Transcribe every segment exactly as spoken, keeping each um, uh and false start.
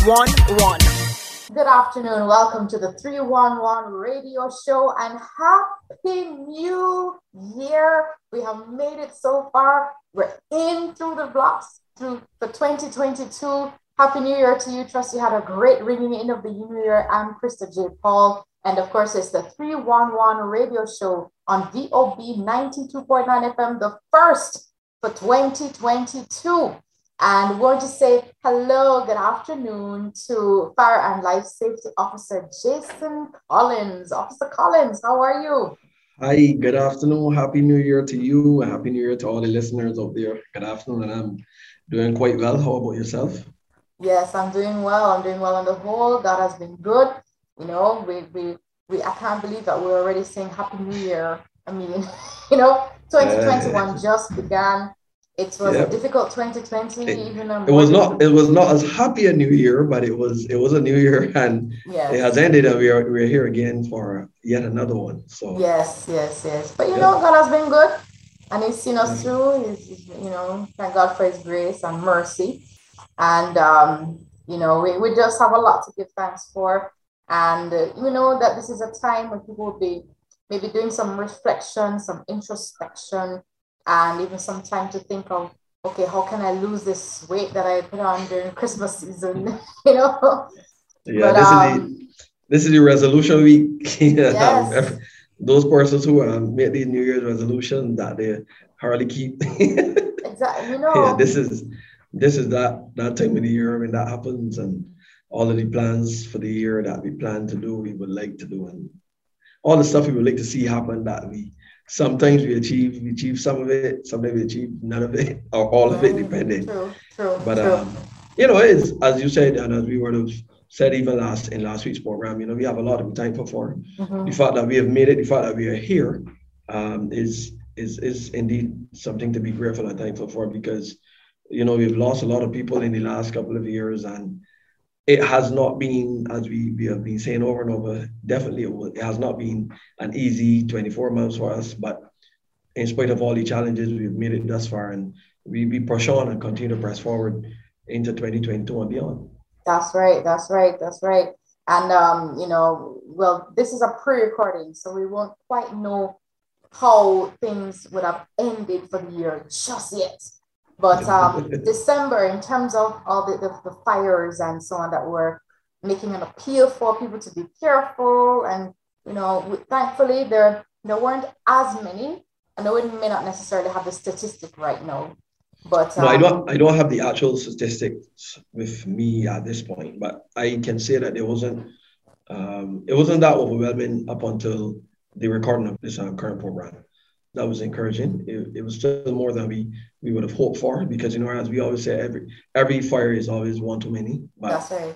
one one. Good afternoon. Welcome to the three one one radio show and happy new year. We have made it so far. We're in through the blocks through the twenty twenty-two. Happy New Year to you. Trust you had a great ringing in of the new year. I'm Krista J. Paul. And of course, it's the three one one radio show on V O B ninety-two point nine F M, the first for twenty twenty-two. And we're going to say hello, good afternoon to Fire and Life Safety Officer Jason Collins. Officer Collins, how are you? Hi, good afternoon. Happy New Year to you. Happy New Year to all the listeners out there. Good afternoon, and I'm doing quite well. How about yourself? Yes, I'm doing well. I'm doing well on the whole. God has been good. You know, we, we, we I can't believe that we're already saying Happy New Year. I mean, you know, twenty twenty-one uh, just began. It was yep. a difficult twenty twenty. It, even um, it was not. It was not as happy a New Year, but it was. It was a New Year, and yes. it has ended, and we are we are here again for yet another one. So yes, yes, yes. But you yeah. know, God has been good, and He's seen us yeah. through. He's, you know, thank God for His grace and mercy, and um, you know, we, we just have a lot to give thanks for, and uh, you know that this is a time when people will be maybe doing some reflection, some introspection. And even some time to think of, okay, how can I lose this weight that I put on during Christmas season? you know. Yeah, but, this um, is the this is the resolution week. yes. Those persons who um, make these New Year's resolutions that they hardly keep. exactly. You know. Yeah, this is this is that that time of the year when that happens, and all of the plans for the year that we plan to do, we would like to do, and all the stuff we would like to see happen that we. Sometimes we achieve, we achieve some of it. Sometimes we achieve none of it, or all of it, depending. True, true, but true. Um, you know, it's as you said, and as we would have said even last in last week's program. You know, we have a lot to be thankful for. Mm-hmm. The fact that we have made it, the fact that we are here, um, is is is indeed something to be grateful and thankful for. Because you know we've lost a lot of people in the last couple of years, and it has not been, as we, we have been saying over and over, definitely it, it has not been an easy twenty-four months for us. But in spite of all the challenges, we've made it thus far, and we, we push on and continue to press forward into twenty twenty-two and beyond. That's right. That's right. That's right. And, um, you know, well, this is a pre-recording, so we won't quite know how things would have ended for the year just yet. But um, December, in terms of all the, the, the fires and so on that were making an appeal for people to be careful. And, you know, thankfully, there, there weren't as many. I know we may not necessarily have the statistic right now. But um, no, I don't I don't have the actual statistics with me at this point. But I can say that it wasn't, um, it wasn't that overwhelming up until the recording of this uh, current program. That was encouraging. It, it was still more than we, we would have hoped for, because, you know, as we always say, every every fire is always one too many. But, that's right.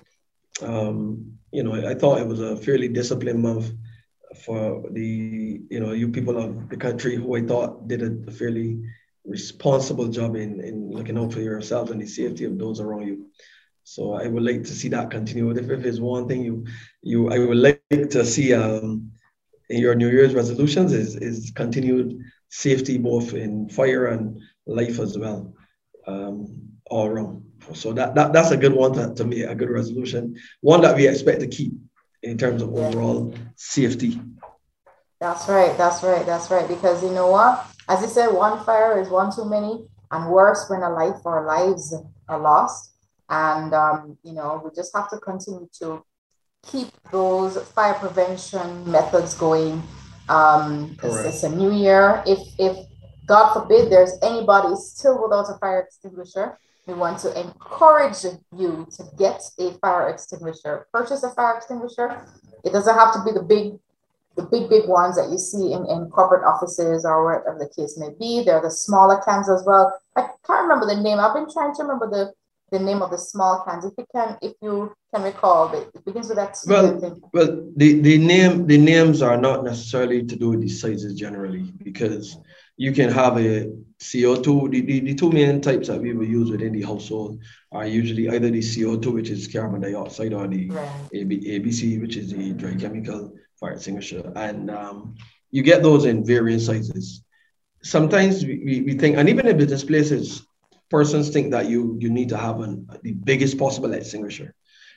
Um, you know, I thought it was a fairly disciplined month for the, you know, you people of the country who I thought did a fairly responsible job in, in looking out for yourself and the safety of those around you. So I would like to see that continue. If, if it's one thing you, you I would like to see um, in your New Year's resolutions is, is continued safety, both in fire and life as well, um, all around. So that, that that's a good one to, to me, a good resolution, one that we expect to keep in terms of overall safety. That's right, that's right, that's right. Because you know what? As you said, one fire is one too many, and worse when a life or lives are lost. And, um, you know, we just have to continue to keep those fire prevention methods going. Um, it's, it's a new year. If, if God forbid there's anybody still without a fire extinguisher, we want to encourage you to get a fire extinguisher. Purchase a fire extinguisher. It doesn't have to be the big, the big, big ones that you see in, in corporate offices or whatever the case may be. There are the smaller cans as well. I can't remember the name. I've been trying to remember the the name of the small cans. If you can, if you can recall, it begins with that. Well, well, the, the name, the names are not necessarily to do with the sizes generally, because you can have a C O two. The, the, the two main types that we will use within the household are usually either the C O two, which is carbon dioxide, or the right. A B C, which is the dry chemical fire extinguisher. And um, you get those in various sizes. Sometimes we, we, we think, and even in business places, persons think that you you need to have an, the biggest possible extinguisher.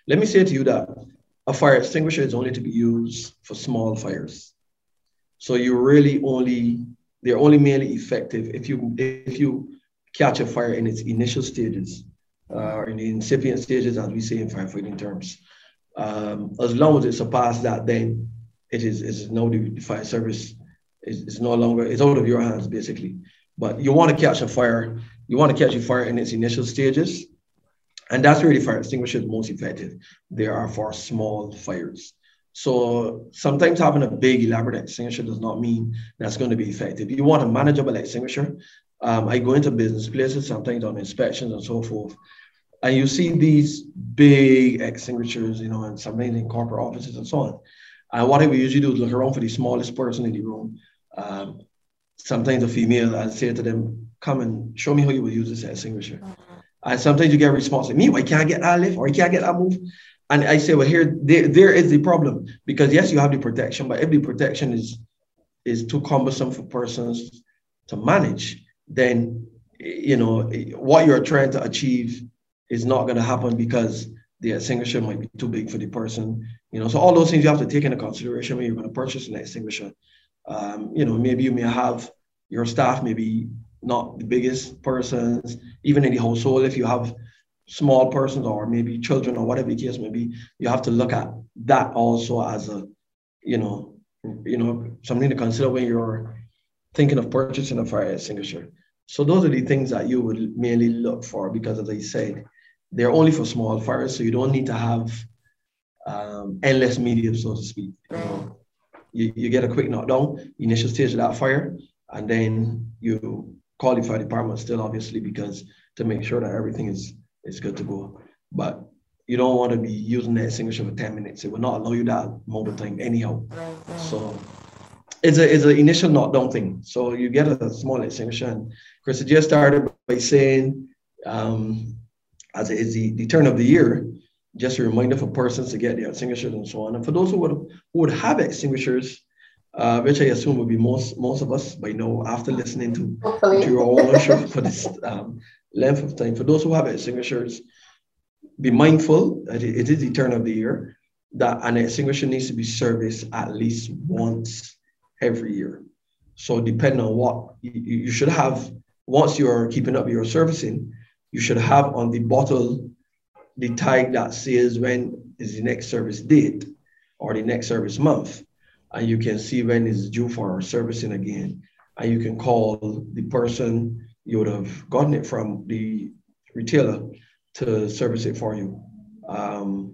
let me say to you that a fire extinguisher is only to be used for small fires. So you really only, they're only mainly effective if you if you catch a fire in its initial stages, uh, or in the incipient stages, as we say in firefighting terms. Um, as long as it surpasses that, then it is is no the, the fire service is, is no longer, it's out of your hands basically. But you want to catch a fire, you want to catch a fire in its initial stages, and that's where the fire extinguisher is most effective. They are for small fires. So sometimes having a big elaborate extinguisher does not mean that's going to be effective. You want a manageable extinguisher. Um, I go into business places, sometimes on inspections and so forth, and you see these big extinguishers, you know, and sometimes in corporate offices and so on. And what I would usually do is look around for the smallest person in the room, um, sometimes a female, and say to them, come and show me how you would use this extinguisher. And sometimes you get a response like, me, I can't get that lift or I can't get that move. And I say, well, here, there, there is the problem. Because yes, you have the protection, but if the protection is, is too cumbersome for persons to manage, then, you know, what you're trying to achieve is not going to happen because the extinguisher might be too big for the person. You know, so all those things you have to take into consideration when you're going to purchase an extinguisher. Um, you know, maybe you may have your staff, maybe not the biggest persons, even in the household, if you have small persons or maybe children or whatever the case may be, you have to look at that also as a, you know, you know, something to consider when you're thinking of purchasing a fire extinguisher. So those are the things that you would mainly look for, because as I said, they're only for small fires, so you don't need to have um, endless medium, so to speak. You know, you, you get a quick knockdown, initial stage of that fire, and then you call the fire department still, obviously, because to make sure that everything is, is good to go. But you don't want to be using that extinguisher for ten minutes. It will not allow you that amount of time anyhow. So it's a it's an initial knockdown thing. So you get a small extinguisher. And Chris just started by saying, um, as it is the, the turn of the year, just a reminder for persons to get their extinguishers and so on. And for those who would who would have extinguishers, uh, which I assume would be most most of us by now after listening to, to your own show for this um, length of time. For those who have extinguishers, be mindful that it is the turn of the year, that an extinguisher needs to be serviced at least once every year. So depending on what you, you should have, once you're keeping up your servicing, you should have on the bottle the tag that says when is the next service date or the next service month. And you can see when it's due for servicing again. And you can call the person you would have gotten it from, the retailer, to service it for you. Um,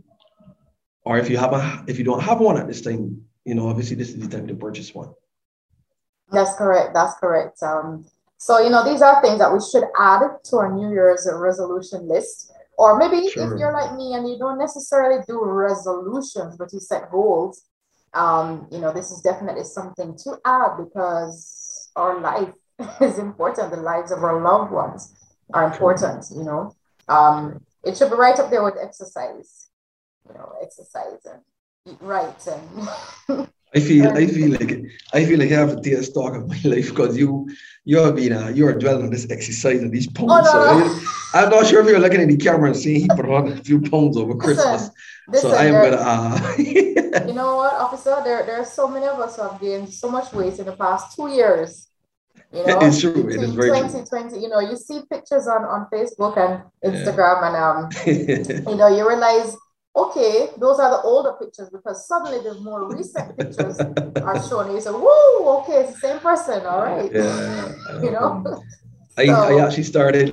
or if you have a, if you don't have one at this time, you know, obviously this is the time to purchase one. That's correct. That's correct. Um, so, you know, these are things that we should add to our New Year's resolution list. Or maybe sure. If you're like me and you don't necessarily do resolutions, but you set goals, um, you know, this is definitely something to add, because our life is important. The lives of our loved ones are important, you know. Um, it should be right up there with exercise, you know, exercise and eat right. And I feel, I feel like, I feel like I have a taste talk of my life, because you, you have been, uh, you are dwelling on this exercise and these pounds. Oh, no, so no. I, I'm not sure if you're looking at the camera and seeing he put on a few pounds over Christmas. Listen, so I am gonna. Uh, you know what, officer? There, there are so many of us who have gained so much weight in the past two years. You know, it's true. It is very twenty twenty, true. You know, you see pictures on, on Facebook and Instagram, yeah. and um, you know, you realize, okay, those are the older pictures, because suddenly the more recent pictures are shown. You say, whoa, okay, it's the same person, all right. Yeah, you know. I, so, I actually started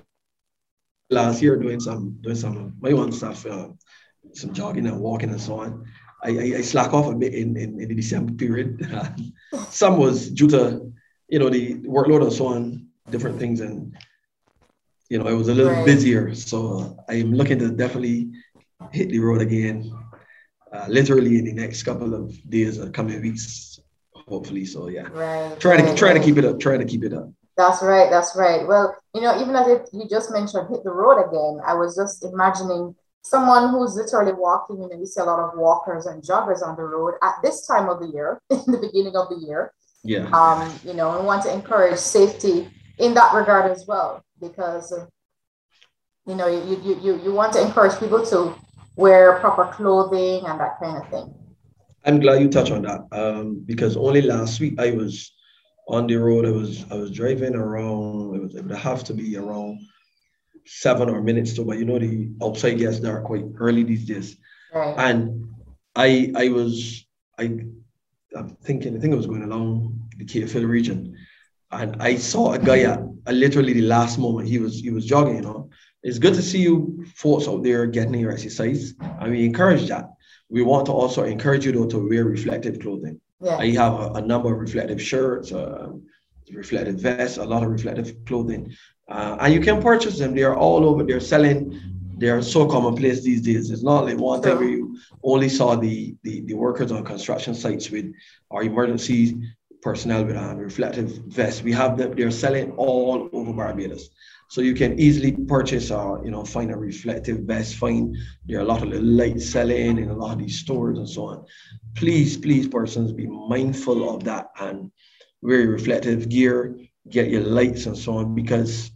last year doing some doing some my own stuff, uh, some jogging and walking and so on. I, I, I slack off a bit in, in, in the December period. Some was due to, you know, the workload and so on, different things, and you know, it was a little right. busier. So I'm looking to definitely hit the road again, uh, literally in the next couple of days or coming weeks, hopefully. So yeah, right, trying right, to trying right. to keep it up, trying to keep it up. That's right, that's right. Well, you know, even as it, you just mentioned hit the road again, I was just imagining someone who's literally walking, you know, you see a lot of walkers and joggers on the road at this time of the year, in the beginning of the year. Yeah. Um, you know, and want to encourage safety in that regard as well, because, uh, you know, you, you, you, you want to encourage people to wear proper clothing and that kind of thing. I'm glad you touched on that, um, because only last week I was on the road. I was I was driving around. It was it would have to be around seven or minutes to, but you know the outside gets dark quite early these days. Right. And I I was I I'm thinking I think I was going along the Cape Hill region, and I saw a guy at, at literally the last moment. He was he was jogging. You know, it's good to see you folks out there getting your exercise, and we encourage that. We want to also encourage you though to wear reflective clothing. Yeah. I have a, a number of reflective shirts, uh, reflective vests, a lot of reflective clothing, uh, and you can purchase them. They are all over. They're selling. They are so commonplace these days. It's not like one time where you only saw the, the the workers on construction sites with our emergency personnel with um, reflective vests. We have them. They're selling all over Barbados. So you can easily purchase, uh, you know, find a reflective vest. Find there are a lot of little lights selling in a lot of these stores and so on. Please, please, persons, be mindful of that and wear reflective gear. Get your lights and so on, because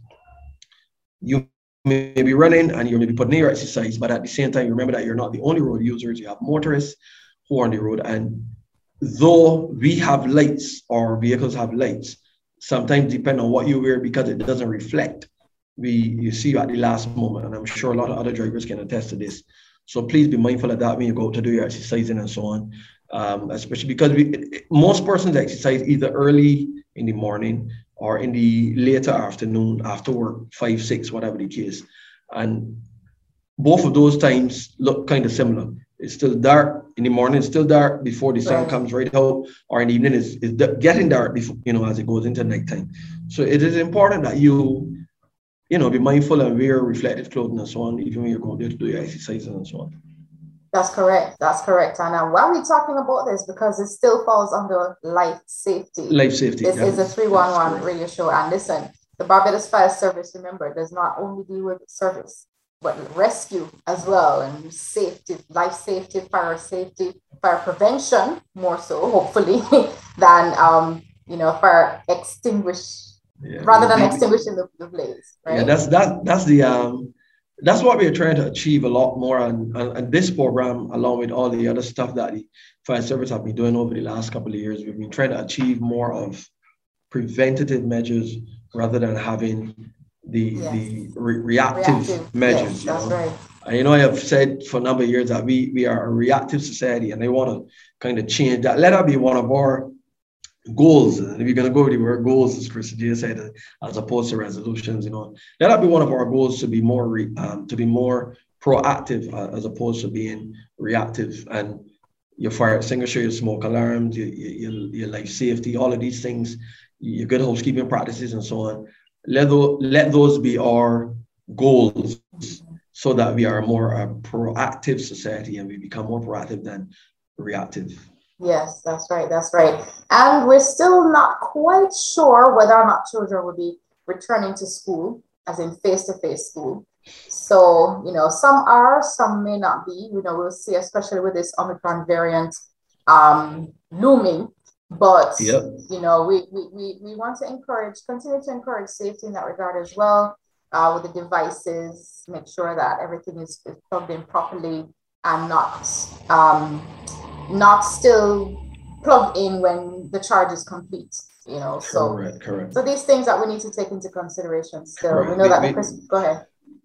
you may be running and you may be putting in your exercise, but at the same time, remember that you're not the only road users. You have motorists who are on the road, and though we have lights or vehicles have lights, sometimes depending on what you wear, because it doesn't reflect, we you see you at the last moment, and I'm sure a lot of other drivers can attest to this. So please be mindful of that when you go to do your exercising and so on, um, especially because we, most persons exercise either early in the morning or in the later afternoon after work, five, six, whatever the case. And both of those times look kind of similar. It's still dark in the morning, it's still dark before the sun Right. comes right out, or in the evening it's, it's getting dark before, you know, as it goes into nighttime. So it is important that you, you know, be mindful and wear reflective clothing and so on, even when you're going there to do your exercises and so on. That's correct. That's correct. And uh, why are we talking about this? Because it still falls under life safety. Life safety. This yeah. is a three one one radio show. And listen, the Barbados Fire Service, remember, does not only deal with service, but rescue as well, and safety, life safety, fire safety, fire prevention, more so, hopefully, than, um, you know, fire extinguish, yeah, rather than extinguishing the, the blaze, right? Yeah, that's, that, that's the... Um, That's what we're trying to achieve a lot more, and, and, and this program, along with all the other stuff that the fire service have been doing over the last couple of years, we've been trying to achieve more of preventative measures rather than having the yes. the re- reactive, reactive measures. Yes, you that's know? Right. And you know, I have said for a number of years that we we are a reactive society, and I want to kind of change that. Let that be one of our goals. And if you're going to go with the word goals, as Chris J said, as opposed to resolutions, you know, let that be one of our goals, to be more re, um, to be more proactive uh, as opposed to being reactive. And your fire extinguisher, your smoke alarms, your, your, your life safety, all of these things, your good housekeeping practices and so on. Let those, let those be our goals, so that we are more a proactive society and we become more proactive than reactive. Yes, that's right. That's right. And we're still not quite sure whether or not children will be returning to school, as in face-to-face school. So, you know, some are, some may not be. You know, we'll see, especially with this Omicron variant um, looming. But, yep. you know, we, we, we, we want to encourage, continue to encourage safety in that regard as well, uh, with the devices, make sure that everything is, is plugged in properly and not... Um, not still plugged in when the charge is complete, you know. So, correct, correct. So these things that we need to take into consideration still. Correct. We know that we, the we, go ahead.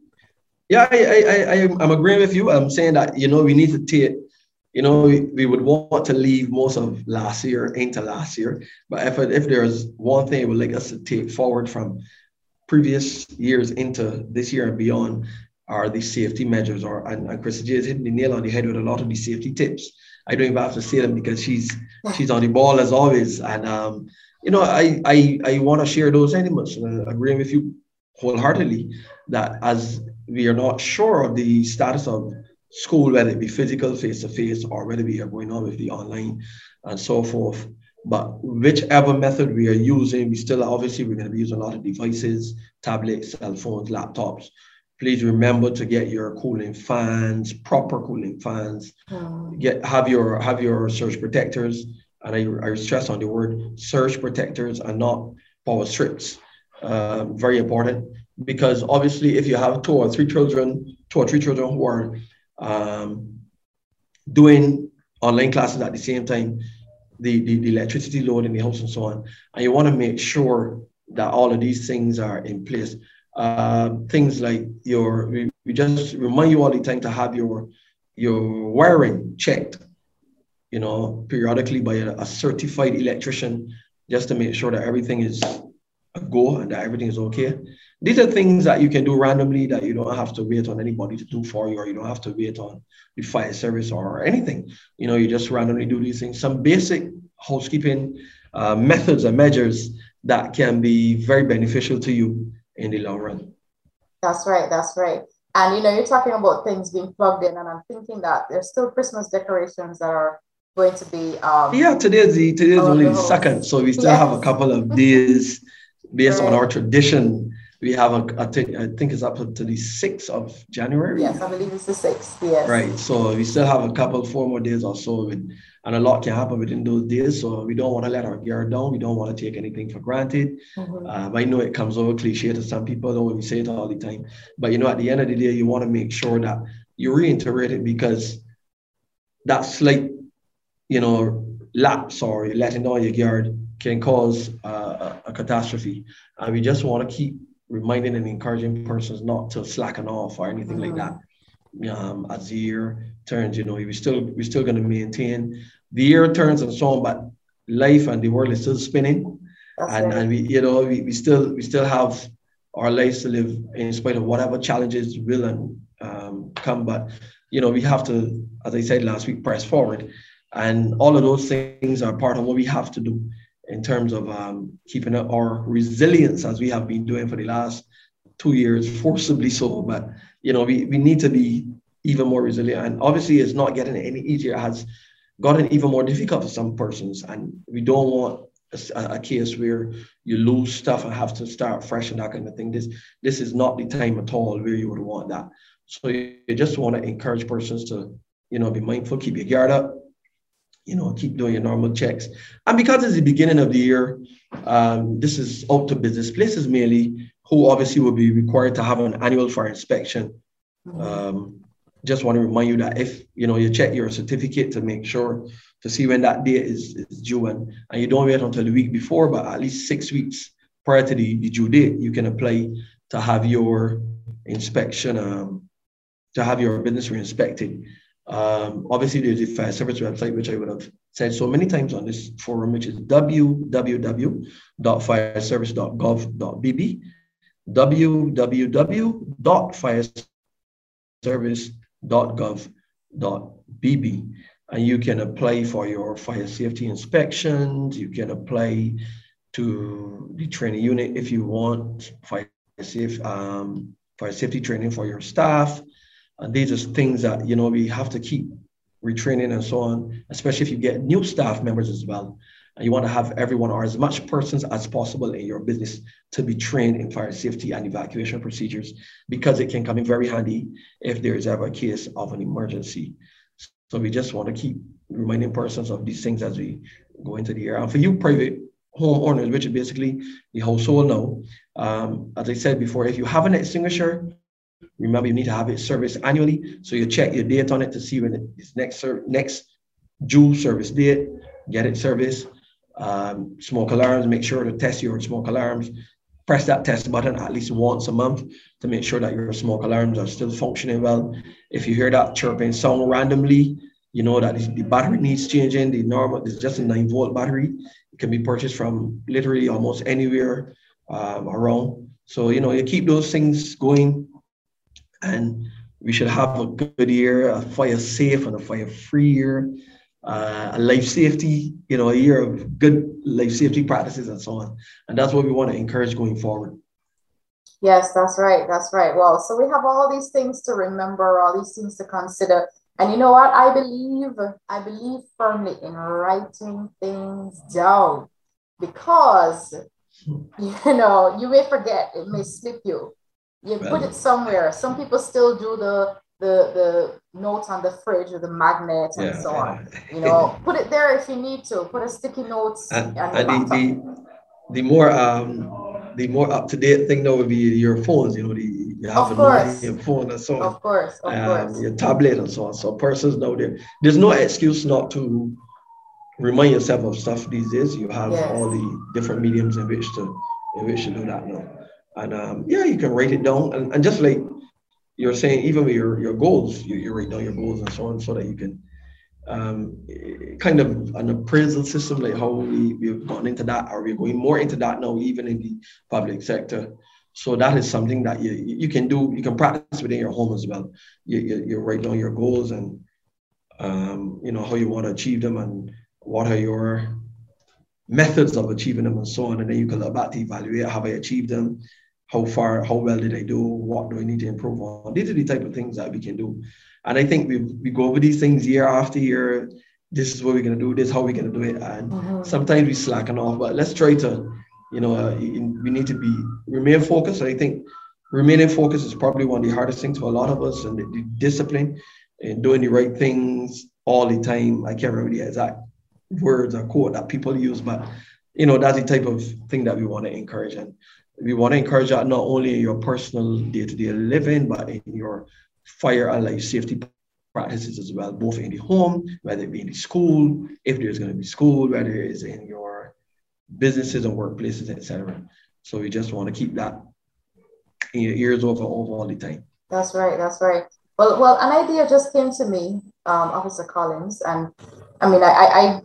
Yeah, I, I, I, I'm agreeing with you. I'm saying that, you know, we need to take, you know, we, we would want to leave most of last year into last year. But if, if there's one thing I would like us to take forward from previous years into this year and beyond, are the safety measures. Or and, and Chris J is hitting the nail on the head with a lot of the safety tips. I don't even have to say them because she's she's on the ball as always. And, um, you know, I I, I want to share those sentiments, uh, agreeing with you wholeheartedly that as we are not sure of the status of school, whether it be physical, face-to-face, or whether we are going on with the online and so forth. But whichever method we are using, we still obviously we're going to be using a lot of devices, tablets, cell phones, laptops. Please remember to get your cooling fans, proper cooling fans. Mm. Get have your have your surge protectors, and I, I stress on the word surge protectors and not power strips. Uh, very important, because obviously if you have two or three children, two or three children who are um, doing online classes at the same time, the, the, the electricity load in the house and so on. And you want to make sure that all of these things are in place. Uh, things like your, we, we just remind you all the time to have your, your wiring checked, you know, periodically by a, a certified electrician, just to make sure that everything is a go and that everything is okay. These are things that you can do randomly, that you don't have to wait on anybody to do for you, or you don't have to wait on the fire service or anything. You know, you just randomly do these things. Some basic housekeeping uh, methods and measures that can be very beneficial to you in the long run. That's right. That's right. And, you know, you're talking about things being plugged in, and I'm thinking that there's still Christmas decorations that are going to be. Um, yeah, today's, the, today's only the second. So we still yes. have a couple of days based right. on our tradition. We have a, I think, I think it's up to the sixth of January. Yes, I believe it's the sixth. Yes. Right. So we still have a couple, four more days or so, with, and a lot can happen within those days. So we don't want to let our guard down. We don't want to take anything for granted. Mm-hmm. um, I know it comes over cliche to some people, though we say it all the time. But, you know, at the end of the day, you want to make sure that you reiterate it, because that slight, you know, lapse or letting down your guard can cause uh, a, a catastrophe. And we just want to keep reminding and encouraging persons not to slacken off or anything mm-hmm. like that. Um, as the year turns, you know, we still we're still going to maintain the year turns and so on, but life and the world is still spinning, That's and right. and we you know we, we still we still have our lives to live in spite of whatever challenges will and um, come. But you know, we have to, as I said last week, press forward, and all of those things are part of what we have to do in terms of um, keeping up our resilience, as we have been doing for the last two years, forcibly so. But, you know, we, we need to be even more resilient. And obviously it's not getting any easier. It has gotten even more difficult for some persons. And we don't want a, a case where you lose stuff and have to start fresh and that kind of thing. This, this is not the time at all where you would want that. So you, you just want to encourage persons to, you know, be mindful, keep your guard up, you know, keep doing your normal checks. And because it's the beginning of the year, um, this is out to business places mainly, who obviously will be required to have an annual fire inspection. Um, just want to remind you that if, you know, you check your certificate to make sure to see when that date is, is due, and, and you don't wait until the week before, but at least six weeks prior to the, the due date, you can apply to have your inspection, um, to have your business re-inspected. Um, obviously, there's a fire service website, which I would have said so many times on this forum, which is w w w dot fire service dot gov dot b b, w w w dot fire service dot gov dot b b, and you can apply for your fire safety inspections. You can apply to the training unit if you want fire safe um, fire safety training for your staff. And these are things that, you know, we have to keep retraining and so on, especially if you get new staff members as well. And you want to have everyone, or as much persons as possible in your business, to be trained in fire safety and evacuation procedures, because it can come in very handy if there is ever a case of an emergency. So we just want to keep reminding persons of these things as we go into the year. And for you private homeowners, which is basically the household now, um, as I said before, if you have an extinguisher, remember, you need to have it serviced annually. So you check your date on it to see when it's next next due service date, get it serviced. Um, smoke alarms, make sure to test your smoke alarms. Press that test button at least once a month to make sure that your smoke alarms are still functioning well. If you hear that chirping sound randomly, you know that the battery needs changing. The normal, it's just a nine volt battery. It can be purchased from literally almost anywhere um, around. So, you know, you keep those things going, and we should have a good year, a fire safe and a fire free year, uh, a life safety, you know, a year of good life safety practices and so on. And that's what we want to encourage going forward. Yes, that's right. That's right. Well, so we have all these things to remember, all these things to consider. And you know what? I believe, I believe firmly in writing things down, because, you know, you may forget, it may slip you. You put it somewhere. Some people still do the the the note on the fridge with the magnet and yeah, so on. You know, put it there if you need to. Put a sticky notes. And, and the, the the more um the more up to date thing now would be your phones. You know, the you have Of a note in course. your phone and so Of on, course. Of um, course. your tablet and so on. So persons know there. There's no excuse not to remind yourself of stuff these days. You have Yes. all the different mediums in which to in which to do that now. And um, yeah, you can write it down. And, and just like you're saying, even with your, your goals, you, you write down your goals and so on so that you can um, kind of an appraisal system, like how we, we've gone into that, or we're going more into that now, even in the public sector. So that is something that you you can do, you can practice within your home as well. You, you, you write down your goals and um, you know, how you want to achieve them and what are your methods of achieving them and so on. And then you can look back to evaluate, have I achieved them? How far, how well did I do? What do I need to improve on? These are the type of things that we can do. And I think we we go over these things year after year. This is what we're going to do. This is how we're going to do it. And mm-hmm. sometimes we slacken off, but let's try to, you know, uh, we need to be, remain focused. I think remaining focused is probably one of the hardest things for a lot of us, and the, the discipline and doing the right things all the time. I can't remember the exact words or quote that people use, but, you know, that's the type of thing that we want to encourage. And we want to encourage that not only in your personal day-to-day living, but in your fire and life safety practices as well, both in the home, whether it be in the school, if there's going to be school, whether it is in your businesses and workplaces, et cetera. So we just want to keep that in your ears over, over all the time. That's right. That's right. Well, well, an idea just came to me, um, Officer Collins, and I mean, I, I,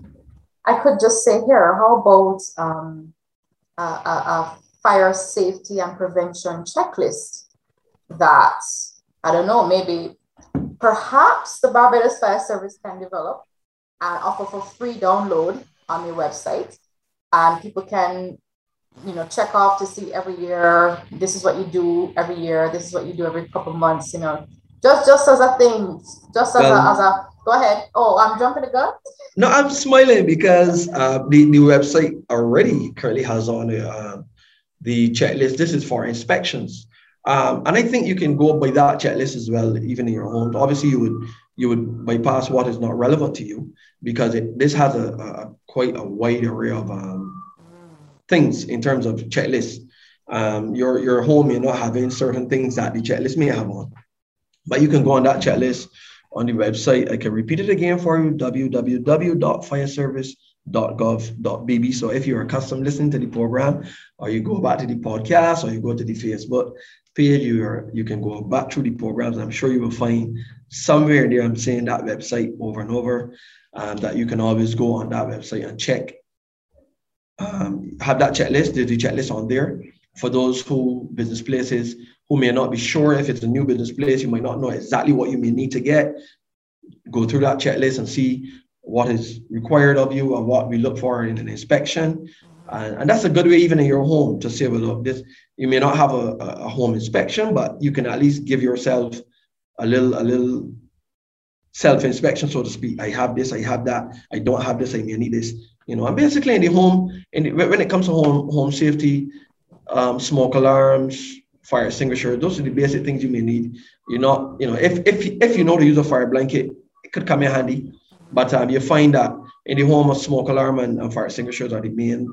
I could just say here, how about um, a, a, a fire safety and prevention checklist that, I don't know, maybe perhaps the Barbados Fire Service can develop and offer for free download on your website, and people can, you know, check off to see every year, this is what you do every year, this is what you do every couple of months, you know, just just as a thing, just as, well, a, as a, go ahead. Oh, I'm jumping the gun? No, I'm smiling because uh, the, the website already currently has on it, uh, the checklist. This is for inspections. Um, and I think you can go by that checklist as well, even in your home. Obviously, you would you would bypass what is not relevant to you, because it, this has a, a quite a wide array of um, things in terms of checklists. Um, your, your home, you're not having certain things that the checklist may have on. But you can go on that checklist on the website. I can repeat it again for you, w w w dot fire service dot gov dot b b. So if you're accustomed listening to the program, or you go back to the podcast, or you go to the Facebook page, you you can go back through the programs. I'm sure you will find somewhere there, I'm saying that website over and over, um, that you can always go on that website and check. Um, have that checklist. There's the checklist on there. For those who, business places, who may not be sure if it's a new business place, you might not know exactly what you may need to get. Go through that checklist and see what is required of you and what we look for in an inspection. And, and that's a good way, even in your home, to say, well, look, this, you may not have a, a home inspection, but you can at least give yourself a little, a little self-inspection, so to speak. I have this, I have that, I don't have this, I may need this. You know, and basically in the home, in the, when it comes to home, home safety, um, smoke alarms, fire extinguisher, those are the basic things you may need. You're not, you know, if if if you know to use a fire blanket, it could come in handy. But um, you find that in the home, a smoke alarm and, and fire extinguishers are the main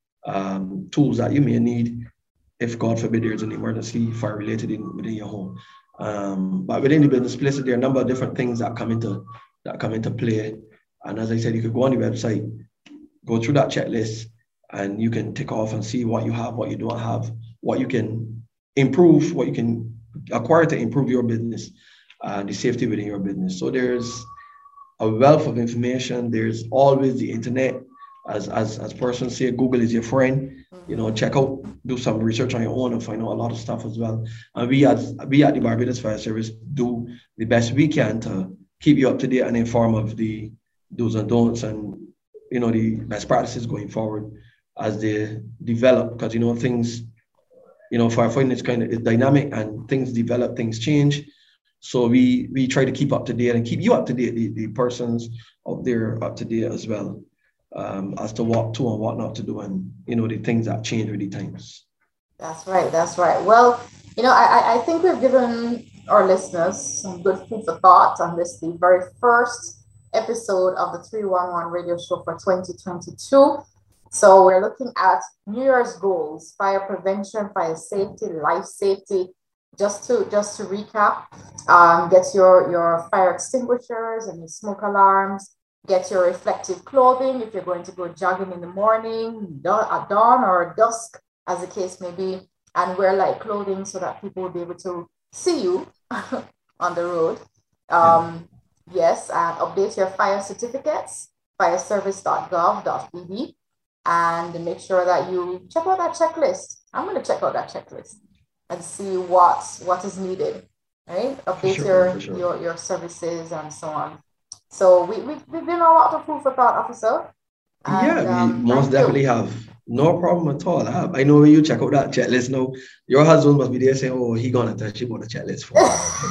um, tools that you may need if, God forbid, there's an emergency fire related in within your home. Um, but within the business places, there are a number of different things that come into that come into play. And as I said, you could go on the website, go through that checklist, and you can tick off and see what you have, what you don't have, what you can improve, what you can acquire to improve your business, uh, the safety within your business. So there's a wealth of information. There's always the internet. As as as persons say, Google is your friend. You know, check out, do some research on your own and find out a lot of stuff as well. And we as we at the Barbados Fire Service do the best we can to keep you up to date and inform of the do's and don'ts and, you know, the best practices going forward as they develop, because, you know, things, you know, firefighting is kind of is dynamic and things develop, things change. So we we try to keep up to date and keep you up to date, the, the persons out there up to date as well, um, as to what to and what not to do, and, you know, the things that change with the times. That's right. That's right. Well, you know, I, I think we've given our listeners some good food for thought on this, the very first episode of the three one one radio show for twenty twenty-two. So we're looking at New Year's goals, fire prevention, fire safety, life safety, just to just to recap, um, get your, your fire extinguishers and your smoke alarms, get your reflective clothing if you're going to go jogging in the morning, at dawn or dusk, as the case may be, and wear light clothing so that people will be able to see you on the road. Um, yeah. Yes, and update your fire certificates, fireservice dot gov dot b b, and make sure that you check out that checklist. I'm going to check out that checklist and see what what is needed, right? Update sure, your, sure. your your services and so on. So we, we, we've been a lot of food for thought, officer. And, yeah, we um, most definitely you. have. No problem at all. I, have. I know when you check out that checklist now, your husband must be there saying, oh, he gonna touch him on the checklist for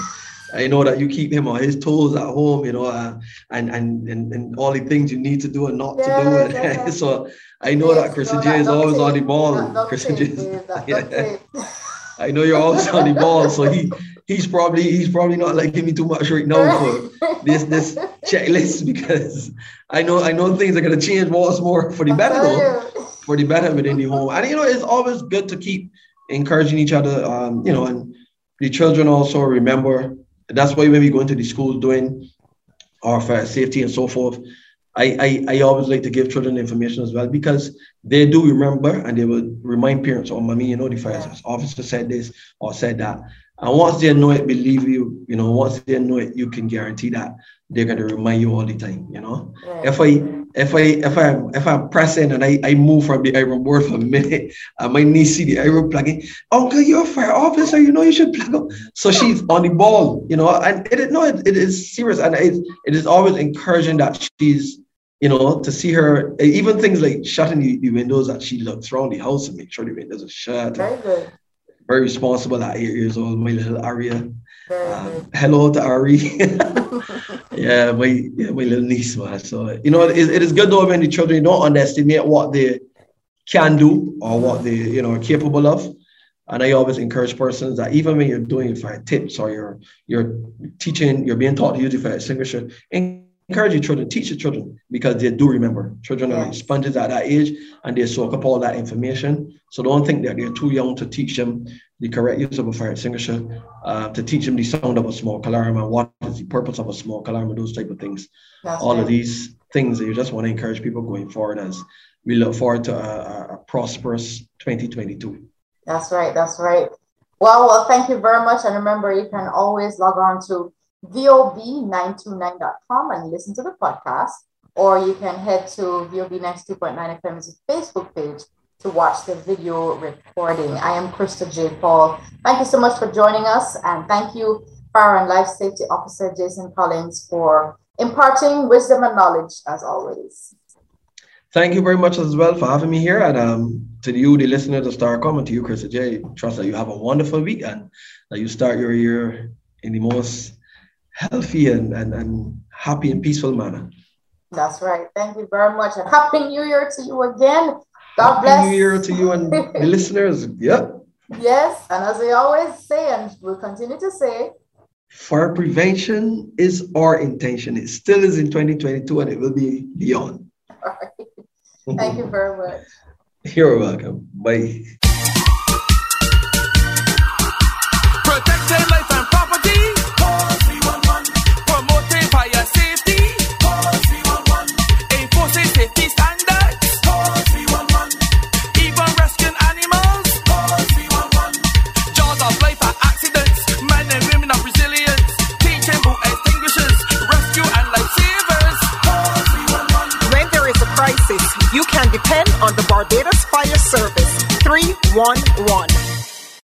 I know that you keep him on his toes at home, you know, uh, and, and and and all the things you need to do and not yeah, to do. And yeah. So I know yes, that Chris no, J is always tape. on the ball. Chris J is, yeah. I know you're always on the ball, so he he's probably he's probably not liking me too much right now for this this checklist, because I know I know things are gonna change once more for the better though, for the better within the home. And you know, it's always good to keep encouraging each other. Um, you know, and the children also remember. That's why when we go into the schools doing our fire safety and so forth, I, I I always like to give children information as well, because they do remember and they will remind parents, oh, mommy, you know, the fire officer said this or said that. And once they know it, believe you, you know, once they know it, you can guarantee that they're going to remind you all the time, you know. Yeah. If I if I if I if I'm pressing and I, I move from the iron board for a minute, and my niece see the iron plugging, uncle, you're a fire officer, you know you should plug up. So she's on the ball, you know, and it is no, it, it is serious, and it, it is always encouraging that she's, you know, to see her, even things like shutting the, the windows, that she looks around the house and make sure the windows are shut. Very good. Very responsible at eight years old, my little Aria. Um, hello to Ari. yeah, my yeah, my little niece, man. So, you know, it, it is good though when the children don't underestimate what they can do or what they, you know, are capable of. And I always encourage persons that even when you're doing fire tips or you're you're teaching, you're being taught to use the fire extinguisher, encourage your children, teach your children, because they do remember. Children are like sponges at that age and they soak up all that information. So don't think that they're too young to teach them the correct use of a fire extinguisher, uh, to teach them the sound of a smoke alarm and what is the purpose of a smoke alarm and those type of things. That's all right. Of these things that you just want to encourage people going forward as we look forward to a, a prosperous twenty twenty-two. That's right. That's right. Well, well, thank you very much. And remember, you can always log on to V O B nine two nine dot com and listen to the podcast, or you can head to V O B ninety-two point nine F M's Facebook page to watch the video recording. I am Krista J. Paul. Thank you so much for joining us, and thank you, Fire and Life Safety Officer Jason Collins, for imparting wisdom and knowledge as always. Thank you very much as well for having me here, and um, to you, the listeners of Starcom, and to you, Krista J. Trust that you have a wonderful week and that you start your year in the most healthy and, and, and happy and peaceful manner. That's right. Thank you very much, and Happy New Year to you again. God Happy bless. Happy New Year to you and the listeners. Yep. Yes, and as we always say, and we'll continue to say, fire prevention is our intention. It still is in twenty twenty-two, and it will be beyond. All right. Thank you very much. You're welcome. Bye. Protecting life and property. Call three one one. Promoting fire safety. Call three one one. Enforcing safety standards. Call three one one. Even rescuing animals. Call three one one. Jaws of life and accidents. Men and women of resilience. Teaching boat extinguishers. Rescue and lifesavers. Call three one one. When there is a crisis, you can depend on the Barbados Fire Service. three one